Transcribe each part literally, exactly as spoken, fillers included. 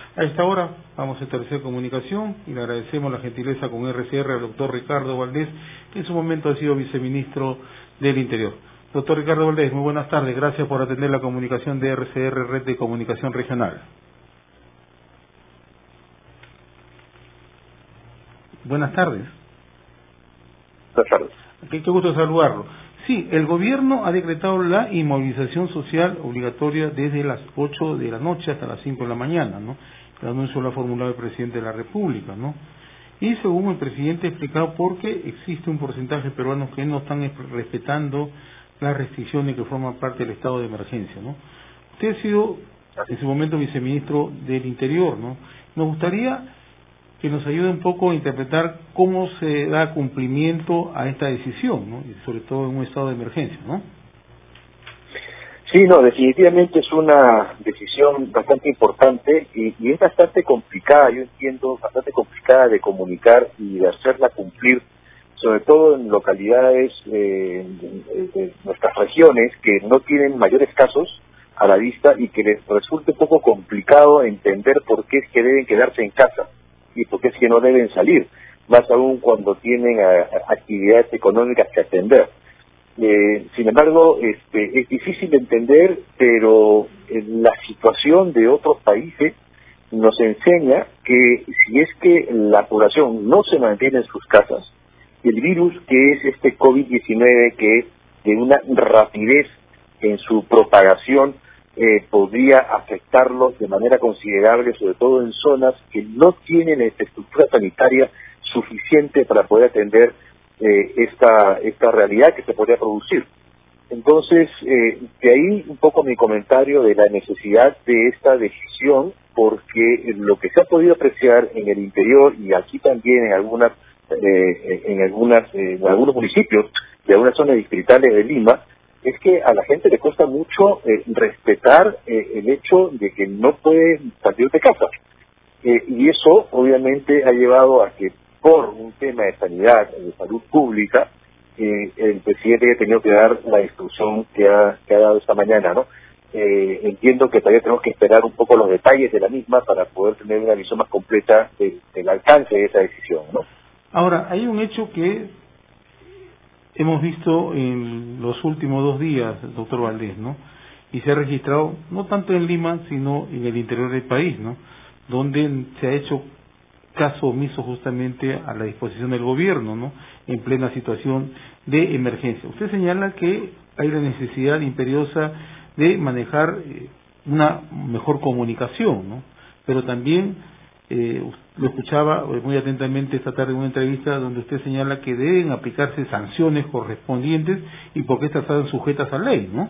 A esta hora vamos a establecer comunicación y le agradecemos la gentileza con R C R al doctor Ricardo Valdés, que en su momento ha sido viceministro del Interior. Doctor Ricardo Valdés, muy buenas tardes. Gracias por atender la comunicación de R C R, Red de Comunicación Regional. Buenas tardes. Buenas tardes. Qué, qué gusto saludarlo. Sí, el gobierno ha decretado la inmovilización social obligatoria desde las ocho de la noche hasta las cinco de la mañana, ¿no? El anuncio lo ha formulado el presidente de la República, ¿no? Y según el presidente ha explicado por qué existe un porcentaje de peruanos que no están respetando las restricciones que forman parte del estado de emergencia, ¿no? Usted ha sido en su momento viceministro del Interior, ¿no? Nos gustaría que nos ayude un poco a interpretar cómo se da cumplimiento a esta decisión, ¿no? Y sobre todo en un estado de emergencia, ¿no? Sí, no, definitivamente es una decisión bastante importante y, y es bastante complicada, yo entiendo, bastante complicada de comunicar y de hacerla cumplir, sobre todo en localidades eh, de, de nuestras regiones que no tienen mayores casos a la vista y que les resulta un poco complicado entender por qué es que deben quedarse en casa y por qué es que no deben salir, más aún cuando tienen a, a actividades económicas que atender. Eh, sin embargo, este, es difícil de entender, pero en la situación de otros países nos enseña que si es que la población no se mantiene en sus casas, el virus que es este COVID diecinueve, que es de una rapidez en su propagación, Eh, podría afectarlos de manera considerable, sobre todo en zonas que no tienen infraestructura sanitaria suficiente para poder atender eh, esta esta realidad que se podría producir. Entonces, eh, de ahí un poco mi comentario de la necesidad de esta decisión, porque lo que se ha podido apreciar en el interior y aquí también en algunas eh, en algunas eh, en algunos municipios de algunas zonas distritales de Lima, es que a la gente le cuesta mucho eh, respetar eh, el hecho de que no puede salir de casa. Eh, y eso obviamente ha llevado a que por un tema de sanidad, de salud pública, eh, el presidente haya tenido que dar la instrucción que ha, que ha dado esta mañana, ¿no? Eh, entiendo que todavía tenemos que esperar un poco los detalles de la misma para poder tener una visión más completa del, del alcance de esa decisión, ¿no? Ahora, hay un hecho que hemos visto en los últimos dos días, doctor Valdés, ¿no? Y se ha registrado, no tanto en Lima, sino en el interior del país, ¿no? Donde se ha hecho caso omiso justamente a la disposición del gobierno, ¿no? En plena situación de emergencia. Usted señala que hay la necesidad imperiosa de manejar eh, una mejor comunicación, ¿no? Pero también Eh, lo escuchaba muy atentamente esta tarde en una entrevista donde usted señala que deben aplicarse sanciones correspondientes y porque estas están sujetas a ley, ¿no?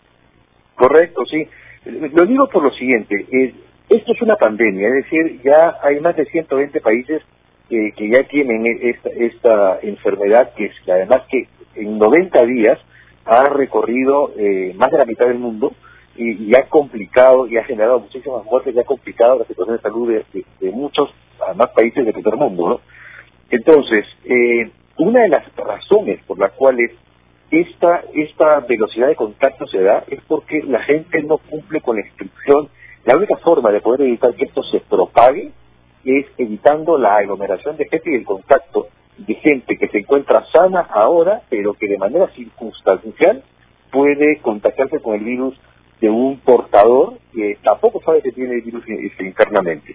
Correcto, sí. Lo digo por lo siguiente, eh, esto es una pandemia, es decir, ya hay más de ciento veinte países eh, que ya tienen esta, esta enfermedad, que es además que en noventa días ha recorrido eh, más de la mitad del mundo, Y, y ha complicado y ha generado muchísimas muertes y ha complicado la situación de salud de, de, de muchos, además, países del primer mundo, ¿no? Entonces, eh, una de las razones por las cuales esta esta velocidad de contacto se da es porque la gente no cumple con la instrucción. La única forma de poder evitar que esto se propague es evitando la aglomeración de gente y el contacto de gente que se encuentra sana ahora, pero que de manera circunstancial puede contagiarse con el virus de un portador que tampoco sabe que tiene el virus internamente.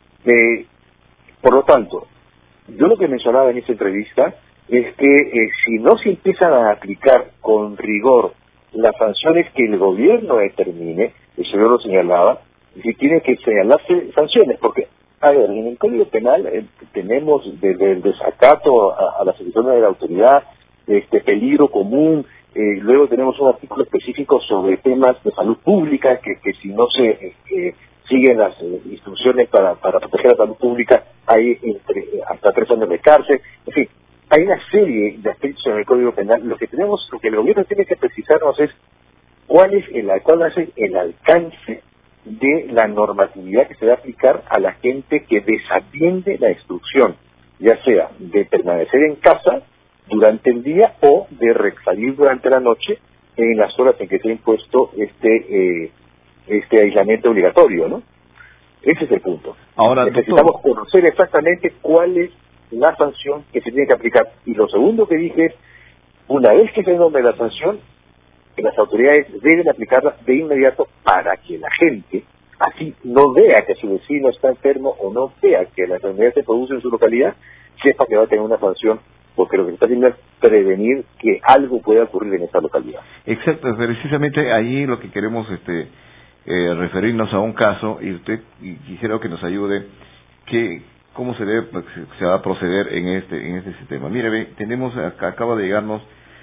Eh, por lo tanto, yo lo que mencionaba en esta entrevista es que eh, si no se empiezan a aplicar con rigor las sanciones que el gobierno determine, eso yo lo señalaba, si tiene que señalarse sanciones, porque, a ver, en el Código Penal eh, tenemos desde el desacato a, a las decisiones de la autoridad, este peligro común. Eh, luego tenemos un artículo específico sobre temas de salud pública, que, que si no se eh, siguen las eh, instrucciones para, para proteger la salud pública, hay entre, hasta tres años de cárcel. En fin, hay una serie de aspectos en el Código Penal. Lo que tenemos, lo que el gobierno tiene que precisarnos es cuál es el, cuál va a ser el alcance de la normatividad que se va a aplicar a la gente que desatiende la instrucción, ya sea de permanecer en casa durante el día o de salir durante la noche en las horas en que se ha impuesto este eh, este aislamiento obligatorio, ¿no? Ese es el punto. Ahora, necesitamos doctor, conocer exactamente cuál es la sanción que se tiene que aplicar. Y lo segundo que dije es, una vez que se nombre la sanción, que las autoridades deben aplicarla de inmediato para que la gente así no vea que su vecino está enfermo o no vea que la enfermedad se produce en su localidad, sepa que va a tener una sanción, porque lo que se está haciendo es prevenir que algo pueda ocurrir en esta localidad. Exacto, precisamente ahí lo que queremos este eh, referirnos a un caso, y usted y quisiera que nos ayude, que cómo se debe se va a proceder en este en este sistema. Mire, ve, tenemos acá, acaba de llegarnos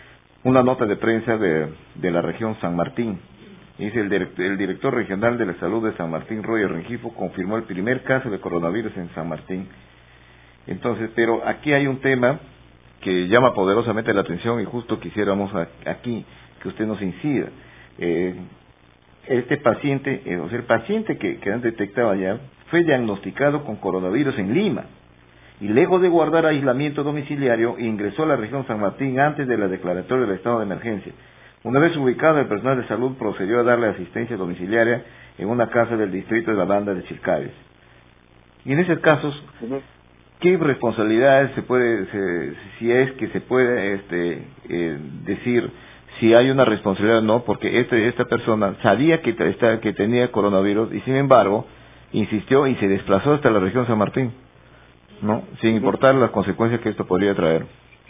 una nota de prensa de, de la región San Martín. Dice el, direct, el director regional de la salud de San Martín, Roger Rengifo, confirmó el primer caso de coronavirus en San Martín. Entonces, pero aquí hay un tema que llama poderosamente la atención y justo quisiéramos a, aquí que usted nos incida. Eh, este paciente, eh, o sea, el paciente que, que han detectado allá fue diagnosticado con coronavirus en Lima y luego de guardar aislamiento domiciliario ingresó a la región San Martín antes de la declaratoria del estado de emergencia. Una vez ubicado, el personal de salud procedió a darle asistencia domiciliaria en una casa del distrito de la Banda de Chilcares. Y en esos casos, ¿qué responsabilidades se puede, se, si es que se puede este, eh, decir si hay una responsabilidad o no? Porque este, esta persona sabía que, esta, que tenía coronavirus y sin embargo insistió y se desplazó hasta la región San Martín, ¿no? Sin importar las consecuencias que esto podría traer.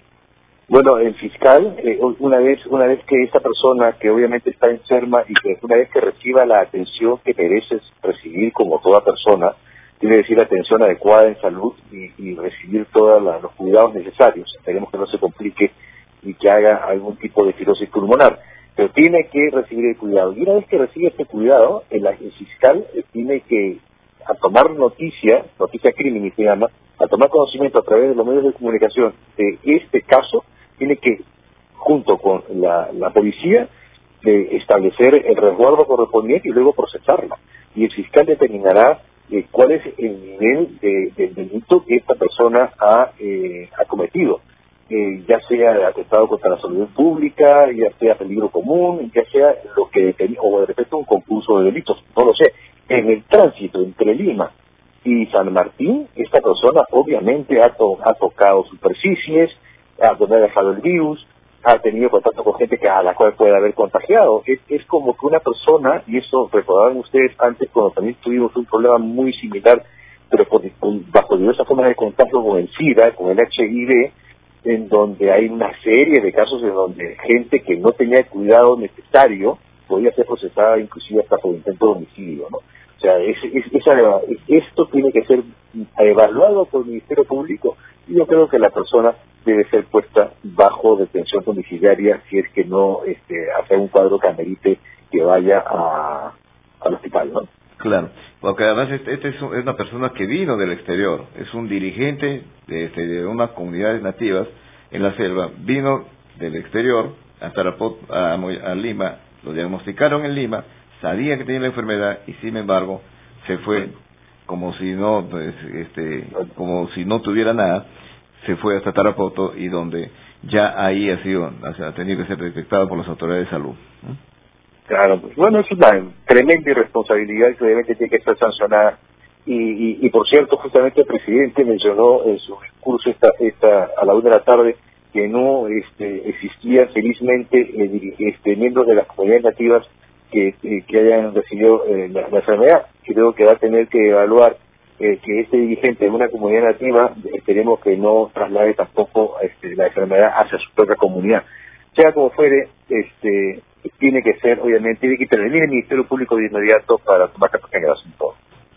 Bueno, el fiscal, eh, una vez una vez que esta persona, que obviamente está enferma y que una vez que reciba la atención que mereces recibir como toda persona, tiene que recibir atención adecuada en salud y, y recibir todos los cuidados necesarios. Esperemos que no se complique y que haga algún tipo de firosis pulmonar, pero tiene que recibir el cuidado. Y una vez que recibe este cuidado, el, el fiscal tiene que, a tomar noticia, noticia crimen se llama, a tomar conocimiento a través de los medios de comunicación de este caso, tiene que, junto con la, la policía, de establecer el resguardo correspondiente y luego procesarla. Y el fiscal determinará eh, cuál es el nivel de, del delito que esta persona ha, eh, ha cometido. Eh, ya sea atentado contra la salud pública, ya sea peligro común, ya sea lo que o de repente un concurso de delitos, no lo sé. En el tránsito entre Lima y San Martín, esta persona obviamente ha, to ha tocado superficies, ha, donde ha dejado el virus, ha tenido contacto con gente que a la cual puede haber contagiado. Es, es como que una persona, y eso recordarán ustedes antes cuando también tuvimos un problema muy similar, pero por, con, bajo diversas formas de contagio con el SIDA, con el H I V, en donde hay una serie de casos en donde gente que no tenía el cuidado necesario podía ser procesada inclusive hasta por intento de homicidio, ¿no? O sea, es, es, esa, esto tiene que ser evaluado por el Ministerio Público y yo creo que la persona debe ser puesta bajo detención domiciliaria si es que no este, hace un cuadro que amerite que vaya a, al hospital, ¿no? Claro, porque además este, este es, un, es una persona que vino del exterior, es un dirigente de, este, de unas comunidades nativas en la selva, vino del exterior a Tarapoto, a, a Lima, lo diagnosticaron en Lima, sabía que tenía la enfermedad y sin embargo se fue como si no, pues, este, como si no tuviera nada, se fue hasta Tarapoto y donde ya ahí ha sido, o sea, ha tenido que ser detectado por las autoridades de salud, ¿no? Claro, pues bueno, es una tremenda irresponsabilidad que obviamente tiene que ser sancionada. Y, y, y por cierto, justamente el presidente mencionó en su discurso esta, esta, a la una de la tarde que no este, existían felizmente eh, este, miembros de las comunidades nativas que, eh, que hayan recibido eh, la, la enfermedad. Creo que va a tener que evaluar eh, que este dirigente de una comunidad nativa, esperemos que no traslade tampoco este, la enfermedad hacia su propia comunidad. Sea como fuere, este tiene que ser, obviamente, tiene que intervenir el Ministerio Público de inmediato para tomar cartas en el asunto.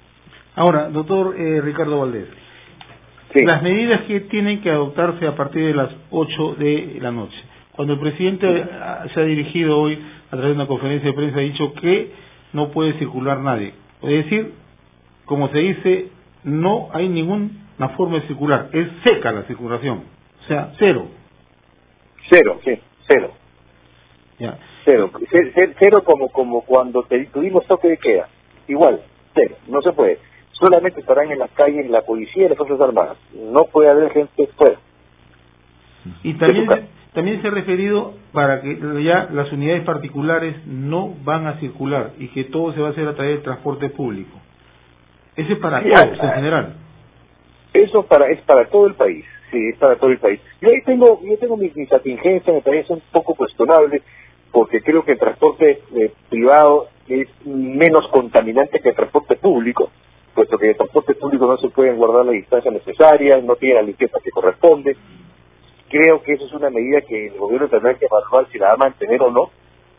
Ahora, doctor eh, Ricardo Valdés, sí. Las medidas que tienen que adoptarse a partir de las ocho de la noche. Cuando el presidente sí. se ha dirigido hoy a través de una conferencia de prensa, ha dicho que no puede circular nadie. Es decir, como se dice, no hay ninguna forma de circular, es seca la circulación, o sea, cero. Cero, sí, cero. Ya. Cero, cero como como cuando te, tuvimos toque de queda, igual, cero, no se puede. Solamente estarán en las calles la policía y las Fuerzas Armadas, no puede haber gente fuera. Y también se, también se ha referido para que ya las unidades particulares no van a circular y que todo se va a hacer a través del transporte público. Ese es para Sí, todos en ah, general. Eso para, es para todo el país, sí, es para todo el país. Yo ahí tengo, yo tengo mis, mis atingencias, me parece un poco cuestionable, porque creo que el transporte eh, privado es menos contaminante que el transporte público, puesto que el transporte público no se pueden guardar las distancias necesarias, no tiene la limpieza que corresponde. Creo que eso es una medida que el gobierno tendrá que evaluar si la va a mantener o no,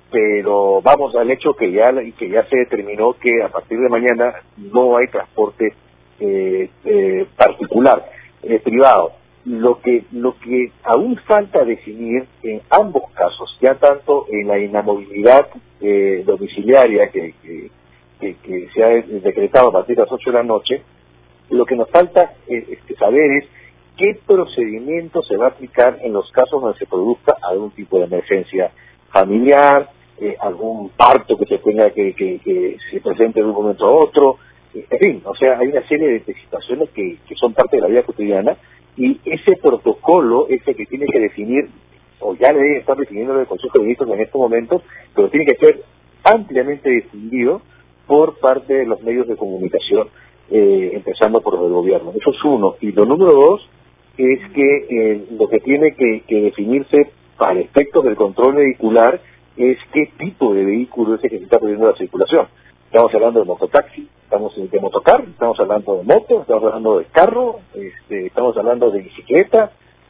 pero vamos al hecho que ya que ya se determinó que a partir de mañana no hay transporte eh, eh, particular, eh, privado. Lo que lo que aún falta definir en ambos casos, ya tanto en la inamovilidad eh, domiciliaria que, que, que, que se ha decretado a partir de las ocho de la noche, lo que nos falta eh, este, saber es qué procedimiento se va a aplicar en los casos donde se produzca algún tipo de emergencia familiar, eh, algún parto que se tenga que, que, que se presente de un momento a otro, eh, en fin, o sea, hay una serie de, de situaciones que, que son parte de la vida cotidiana, y ese protocolo, ese que tiene que definir, o ya le debe estar definiendo el Consejo de Ministros en estos momentos, pero tiene que ser ampliamente difundido por parte de los medios de comunicación, eh, empezando por los del gobierno. Eso es uno. Y lo número dos es que eh, lo que tiene que, que definirse para efectos del control vehicular es qué tipo de vehículo es el que se está prohibiendo la circulación. Estamos hablando de mototaxi, estamos de motocar, estamos hablando de moto, estamos hablando de carro, este, estamos hablando de bicicleta.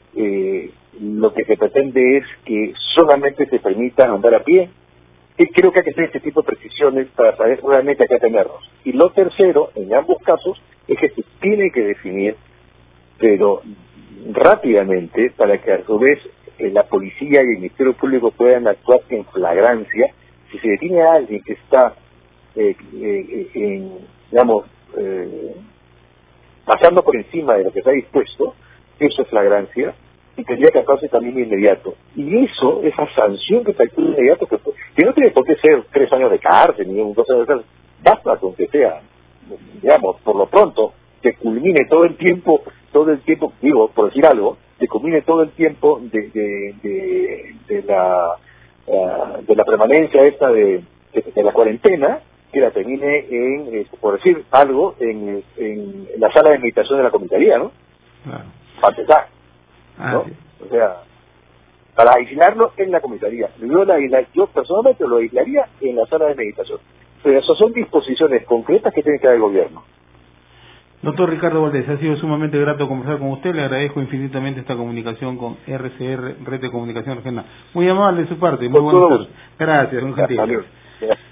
Eh, lo que se pretende es que solamente se permita andar a pie. Y creo que hay que hacer este tipo de precisiones para saber realmente a qué atenernos. Y lo tercero, en ambos casos, es que se tiene que definir, pero rápidamente, para que a su vez eh, la policía y el Ministerio Público puedan actuar en flagrancia. Si se detiene a alguien que está Eh, eh, en, digamos, eh, pasando por encima de lo que está dispuesto, eso es flagrancia, y tendría que actuarse también inmediato. Y eso, esa sanción que se actúa inmediato, que, que no tiene por qué ser tres años de cárcel, ni un dos años de cárcel, basta con que sea, digamos, por lo pronto, que culmine todo el tiempo, todo el tiempo, digo, por decir algo, que culmine todo el tiempo de, de, de, de la uh, de la permanencia esta de, de, de la cuarentena, que la termine en, eh, por decir algo, en, en la sala de meditación de la comisaría, ¿no? Claro. Para empezar, ¿no? Ah, sí. O sea, para aislarlo en la comisaría. Yo, la, yo personalmente lo aislaría en la sala de meditación. Pero esas son disposiciones concretas que tiene que dar el gobierno. Doctor Ricardo Valdés, ha sido sumamente grato conversar con usted. Le agradezco infinitamente esta comunicación con R C R, Red de Comunicación Regional. Muy amable de su parte, muy buenas tardes. Gracias, un gentil.